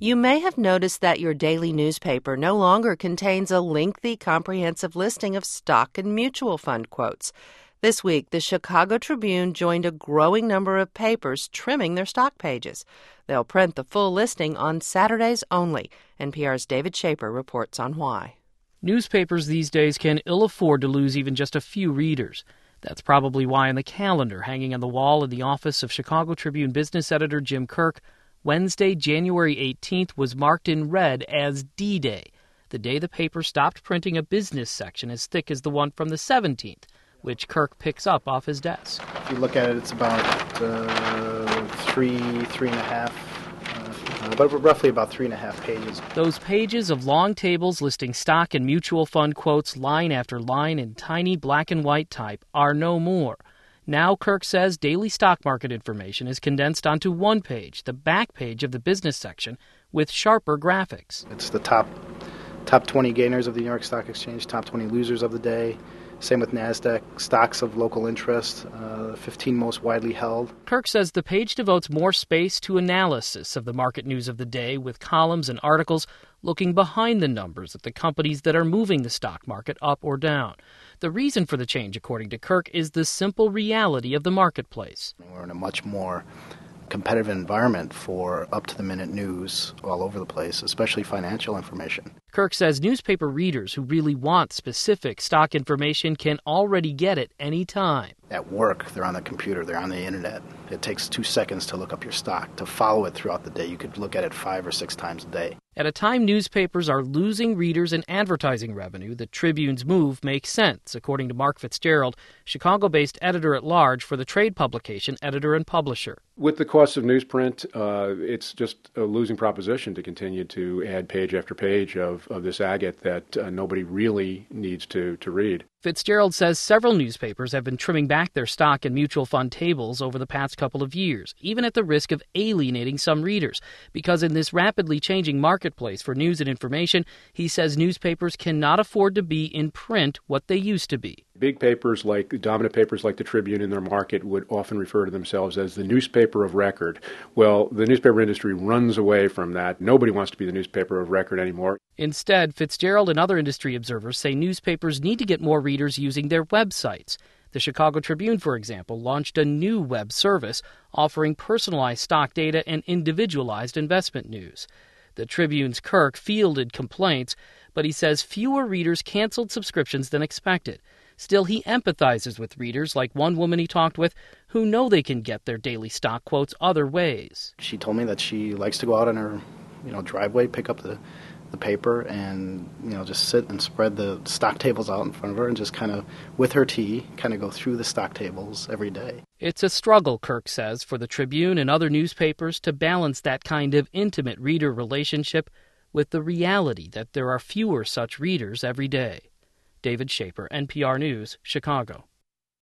You may have noticed that your daily newspaper no longer contains a lengthy, comprehensive listing of stock and mutual fund quotes. This week, the Chicago Tribune joined a growing number of papers trimming their stock pages. They'll print the full listing on Saturdays only. NPR's David Shaper reports on why. Newspapers these days can ill afford to lose even just a few readers. That's probably why in the calendar hanging on the wall in the office of Chicago Tribune business editor Jim Kirk, Wednesday, January 18th was marked in red as D-Day, the day the paper stopped printing a business section as thick as the one from the 17th, which Kirk picks up off his desk. If you look at it, it's about three and a half, but roughly about 3.5 pages. Those pages of long tables listing stock and mutual fund quotes line after line in tiny black and white type are no more. Now, Kirk says daily stock market information is condensed onto one page, the back page of the business section, with sharper graphics. It's the top 20 gainers of the New York Stock Exchange, top 20 losers of the day. Same with NASDAQ, stocks of local interest, 15 most widely held. Kirk says the page devotes more space to analysis of the market news of the day, with columns and articles looking behind the numbers at the companies that are moving the stock market up or down. The reason for the change, according to Kirk, is the simple reality of the marketplace. We're in a much more competitive environment for up-to-the-minute news all over the place, especially financial information. Kirk says newspaper readers who really want specific stock information can already get it any time. At work, they're on the computer, they're on the internet. It takes 2 seconds to look up your stock. To follow it throughout the day, you could look at it 5 or 6 times a day. At a time newspapers are losing readers and advertising revenue, the Tribune's move makes sense, according to Mark Fitzgerald, Chicago-based editor-at-large for the trade publication Editor and Publisher. With the cost of newsprint, it's just a losing proposition to continue to add page after page of this agate that nobody really needs to read. Fitzgerald says several newspapers have been trimming back their stock and mutual fund tables over the past couple of years, even at the risk of alienating some readers, because in this rapidly changing marketplace for news and information, he says newspapers cannot afford to be in print what they used to be. Big papers dominant papers like the Tribune in their market would often refer to themselves as the newspaper of record. Well, the newspaper industry runs away from that. Nobody wants to be the newspaper of record anymore. Instead, Fitzgerald and other industry observers say newspapers need to get more readers using their websites. The Chicago Tribune, for example, launched a new web service offering personalized stock data and individualized investment news. The Tribune's Kirk fielded complaints, but he says fewer readers canceled subscriptions than expected. Still, he empathizes with readers like one woman he talked with who know they can get their daily stock quotes other ways. She told me that she likes to go out on her driveway, pick up the paper and just sit and spread the stock tables out in front of her and just kind of, with her tea, kind of go through the stock tables every day. It's a struggle, Kirk says, for the Tribune and other newspapers to balance that kind of intimate reader relationship with the reality that there are fewer such readers every day. David Shaper, NPR News, Chicago.